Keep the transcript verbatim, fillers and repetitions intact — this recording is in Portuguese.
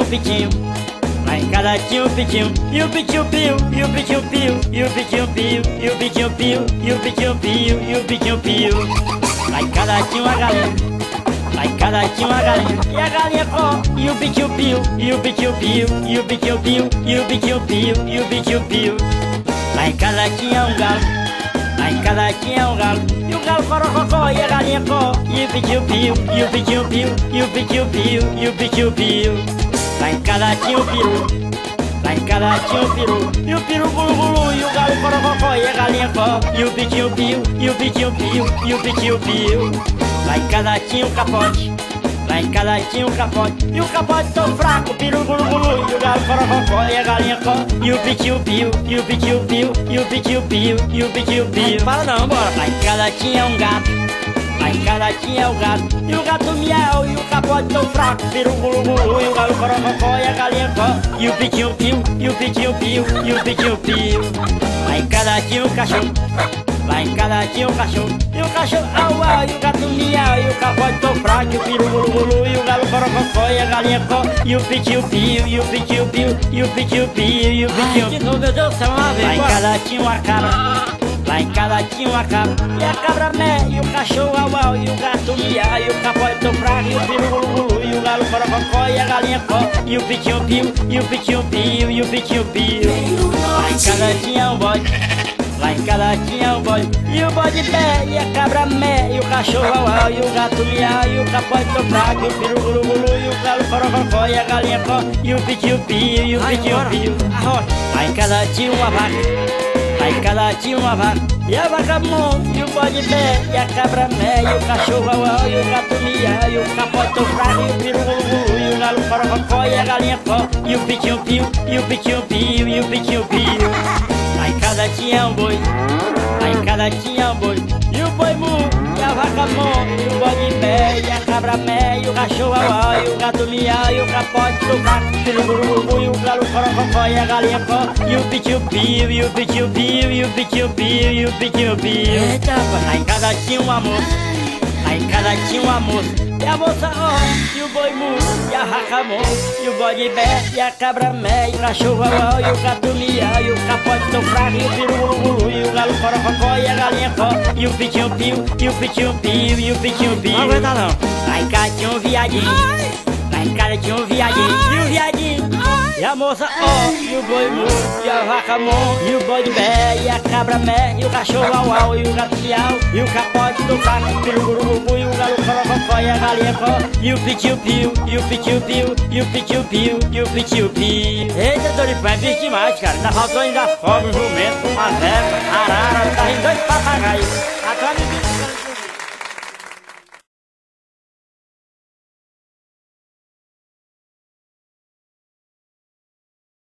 pitinho. Lá em casa tinha o pitinho, e o pitinho pio, e o pitinho pio, e o pitinho pio, e o pitinho pio, e o pitinho pio, e o pitinho pio. Lá em casa tinha uma galinha, lá em casa tinha uma galinha, e a galinha có, e o pitinho pio, e o pitinho pio, e o pitinho pio, e o pitinho pio, e o pitinho pio. Lá em casa tinha um galo, lá em casa tinha um galo, e o galo corococó, e a galinha có, e o pitinho pio, e o pitinho pio, e o pitinho pio, e o pitinho pio. Lá em casa tinha o peru, lá em casa tinha o peru, e o peru gulu gulu, e o galo corococó, e a galinha có, e o pitinho pio, e o pitinho pio, e o pitinho pio. Lá em casa tinha o capote, lá em casa tinha o capote, e o capote tão fraco, o peru gulu gulu, e o galo corococó, e a galinha có, e o pitinho pio, e o pitinho pio, e o pitinho pio, e o pitinho pio. Fala não, bora. Lá em casa tinha um gato, lá em casa tinha o gato, e o gato miau, e o capote tão fraco, o peru gulu gulu, e o galo corococó, e a galinha có, e o pitinho pio, e o pitinho pio, e o pitinho pio. Lá em casa tinha o cachorro, lá em casa tinha o cachorro, e o cachorro au au, e o gato miau, e o capote tão fraco, e o peru gulu gulu, e o galo corococó, e a galinha có, e o pitinho pio, e o pitinho pio, e o pitinho pio, e o pitinho pio. Meu Deus do céu, uma vez. Lá em casa tinha uma cabra, lá em casa tinha uma cabra, e a cabra mé, e o cachorro au au, e o gato miau, e o capote tão fraco, e o peru gulu gulu, e o galo corococó, e a galinha có, e o pitinho pio, e o pitinho pio, e o pitinho pio. Lá em casa tinha um bode, lá em casa tinha um bode, e o bode pé, e a cabra mé, e o cachorro au au, e o gato miau, e o capote tão fraco, e o peru gulu gulu, e o galo corococó, e a galinha có, e o pitinho pio, e o pitinho pio. Lá em casa tinha uma vaca, lá em casa tinha uma vaca, e a vaca mon, e o bode pé, e a cabra mé, e o cachorro au au, e o gato miau, e o capote tão fraco, e o peru gulu gulu, e o galo corococó, e a galinha có, e o pitinho pio, e o pitinho pio, e o pitinho pio. Lá em casa tinha um boi, lá em casa tinha um boi, e o boi mu, e a vaca mon, e o bode pé, e a cabra mé, e o cachorro au au, e o gato miau, e o capote tão fraco, e o peru gulu gulu, e o galo corococó, e a galinha có, e o pitinho pio, e o pitinho pio, e o pitinho pio, e o pitinho pio. Eita, lá em casa tinha uma moça, lá em casa tinha uma moça, e a moça ó, e o boi mu, e a vaca mon, e o bode pé, e a cabra mé, e o cachorro au au, e o gato miau, e o capote tão fraco, e o peru gulu gulu, e o galo corococó, e a galinha có, e o pitinho pio, e o pitinho pio, e o pitinho pio. Não aguenta não. Lá em casa tinha um viadinho, lá em casa tinha um viadinho, e o viadinho, e a moça ó, e o boi mu, e a vaca mon, e o bode pé, e a cabra mé, e o cachorro au au, e o gato miau, e o capote tão fraco, e o peru gulu gulu, e o galo corococó, e a galinha có, e o pitinho pio, e o pitinho pio, e o pitinho pio, e o pitinho pio. Eita, Doripan, é bicho demais, cara. Ainda faltou ainda fogo, um jumento, uma zebra, arara, tá em dois papagaios. Agora me